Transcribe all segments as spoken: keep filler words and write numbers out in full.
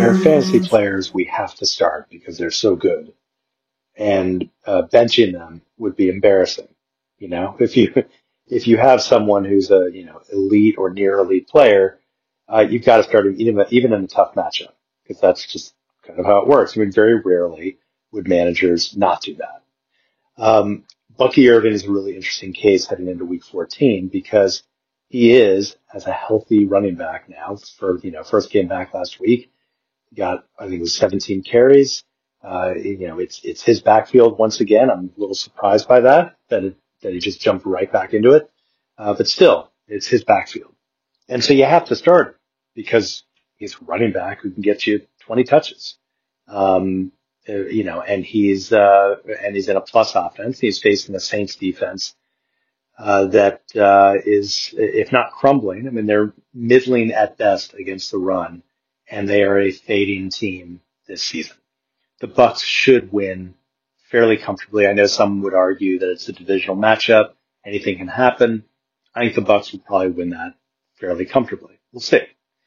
they're fantasy players we have to start because they're so good. And uh, benching them would be embarrassing. You know, if you if you have someone who's a you know elite or near elite player, uh, you've got to start him even even in a tough matchup because that's just kind of how it works. I mean, very rarely would managers not do that. Um, Bucky Irving is a really interesting case heading into Week fourteen because he is as a healthy running back now for you know first game back last week. He got I think it was seventeen carries. Uh, you know, it's, it's his backfield once again. I'm a little surprised by that, that it, that he just jumped right back into it. Uh, but still, it's his backfield. And so you have to start him because he's running back who can get you twenty touches. Um, uh, you know, and he's, uh, and he's in a plus offense. He's facing the Saints defense, uh, that, uh, is, if not crumbling, I mean, they're middling at best against the run, and they are a fading team this season. The Bucs should win fairly comfortably. I know some would argue that it's a divisional matchup. Anything can happen. I think the Bucs will probably win that fairly comfortably. We'll see.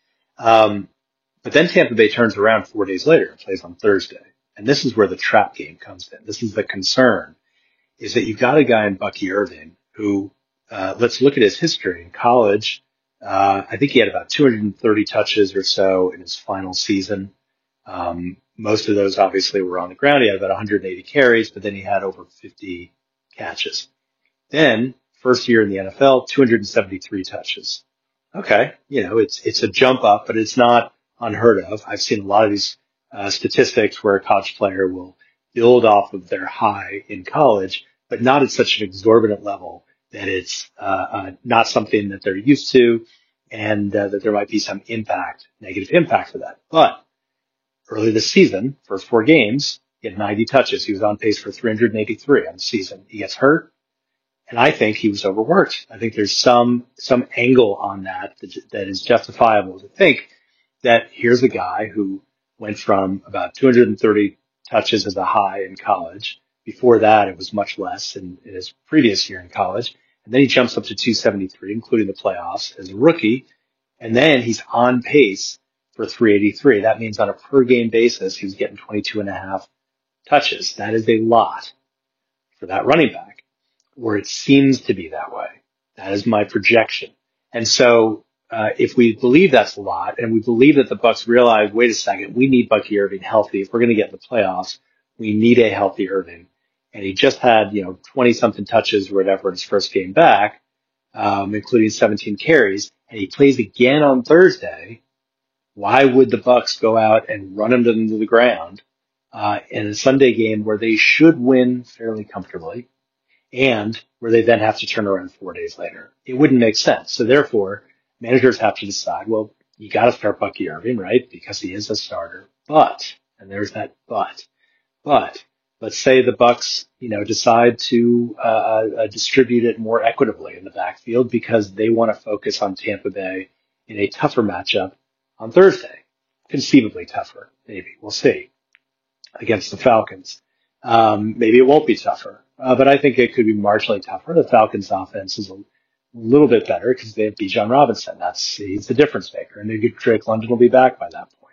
Um, but then Tampa Bay turns around four days later and plays on Thursday. And this is where the trap game comes in. This is the concern, is that you've got a guy in Bucky Irving who, uh, let's look at his history in college. Uh, I think he had about two hundred thirty touches or so in his final season. Um, most of those obviously were on the ground. He had about one hundred eighty carries, but then he had over fifty catches. Then first year in the N F L, two hundred seventy-three touches. Okay. You know, it's, it's a jump up, but it's not unheard of. I've seen a lot of these, uh, statistics where a college player will build off of their high in college, but not at such an exorbitant level that it's, uh, uh not something that they're used to and, uh, that there might be some impact, negative impact for that. But early this season, first four games, he had ninety touches. He was on pace for three hundred eighty-three on the season. He gets hurt, and I think he was overworked. I think there's some some angle on that that, that is justifiable to think that here's a guy who went from about two hundred thirty touches as a high in college. Before that, it was much less in, in his previous year in college. And then he jumps up to two seventy-three, including the playoffs as a rookie. And then he's on pace for three eighty-three. That means on a per game basis, he was getting twenty-two and a half touches. That is a lot for that running back, or it seems to be that way. That is my projection. And so, uh, if we believe that's a lot, and we believe that the Bucs realize, wait a second, we need Bucky Irving healthy. If we're going to get in the playoffs, we need a healthy Irving. And he just had, you know, twenty something touches or whatever in his first game back, um, including seventeen carries, and he plays again on Thursday. Why would the Bucs go out and run him to the ground uh, in a Sunday game where they should win fairly comfortably and where they then have to turn around four days later? It wouldn't make sense. So therefore, managers have to decide, well, you got to start Bucky Irving, right? Because he is a starter. But, and there's that but, but let's say the Bucs, you know, decide to uh, uh, distribute it more equitably in the backfield because they want to focus on Tampa Bay in a tougher matchup on Thursday, conceivably tougher, maybe. We'll see. Against the Falcons. Um, maybe it won't be tougher, uh, but I think it could be marginally tougher. The Falcons offense is a little bit better because they have Bijan Robinson. That's, he's the difference maker, and maybe Drake London will be back by that point.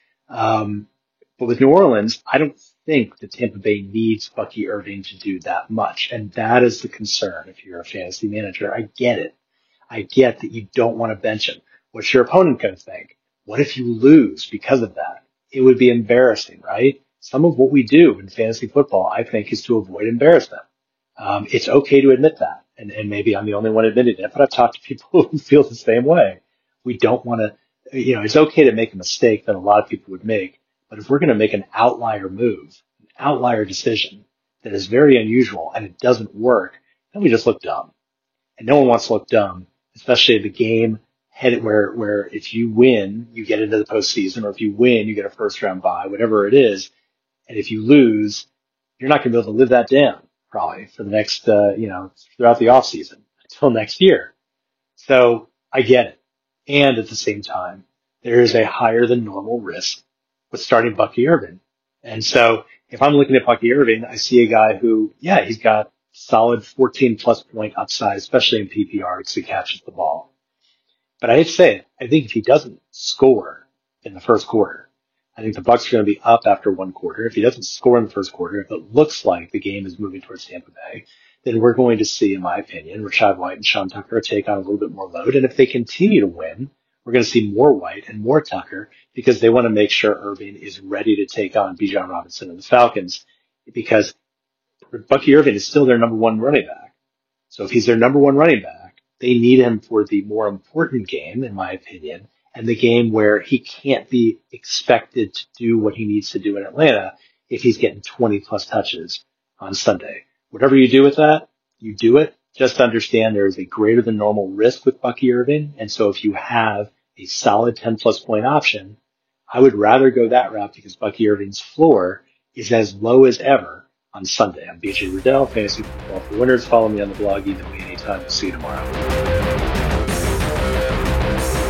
Um, but with New Orleans, I don't think that Tampa Bay needs Bucky Irving to do that much, and that is the concern if you're a fantasy manager. I get it. I get that you don't want to bench him. What's your opponent going to think? What if you lose because of that? It would be embarrassing, right? Some of what we do in fantasy football, I think, is to avoid embarrassment. Um, it's okay to admit that. And, and maybe I'm the only one admitting it, but I've talked to people who feel the same way. We don't want to, you know, it's okay to make a mistake that a lot of people would make. But if we're going to make an outlier move, an outlier decision that is very unusual and it doesn't work, then we just look dumb. And no one wants to look dumb, especially the game headed where, where if you win, you get into the postseason, or if you win, you get a first round bye, whatever it is. And if you lose, you're not going to be able to live that down probably for the next, uh, you know, throughout the off season until next year. So I get it. And at the same time, there is a higher than normal risk with starting Bucky Irving. And so if I'm looking at Bucky Irving, I see a guy who, yeah, he's got solid fourteen plus point upside, especially in P P R because he catches the ball. But I hate to say it, I think if he doesn't score in the first quarter, I think the Bucks are going to be up after one quarter. If he doesn't score in the first quarter, if it looks like the game is moving towards Tampa Bay, then we're going to see, in my opinion, Rachaad White and Sean Tucker take on a little bit more load. And if they continue to win, we're going to see more White and more Tucker because they want to make sure Irving is ready to take on Bijan Robinson and the Falcons, because Bucky Irving is still their number one running back. So if he's their number one running back, they need him for the more important game, in my opinion, and the game where he can't be expected to do what he needs to do in Atlanta if he's getting twenty plus touches on Sunday. Whatever you do with that, you do it. Just understand there is a greater than normal risk with Bucky Irving. And so if you have a solid ten plus point option, I would rather go that route because Bucky Irving's floor is as low as ever on Sunday. I'm B J Riddell, Fantasy Football for Winners. Follow me on the blog either way anytime. We'll see you tomorrow.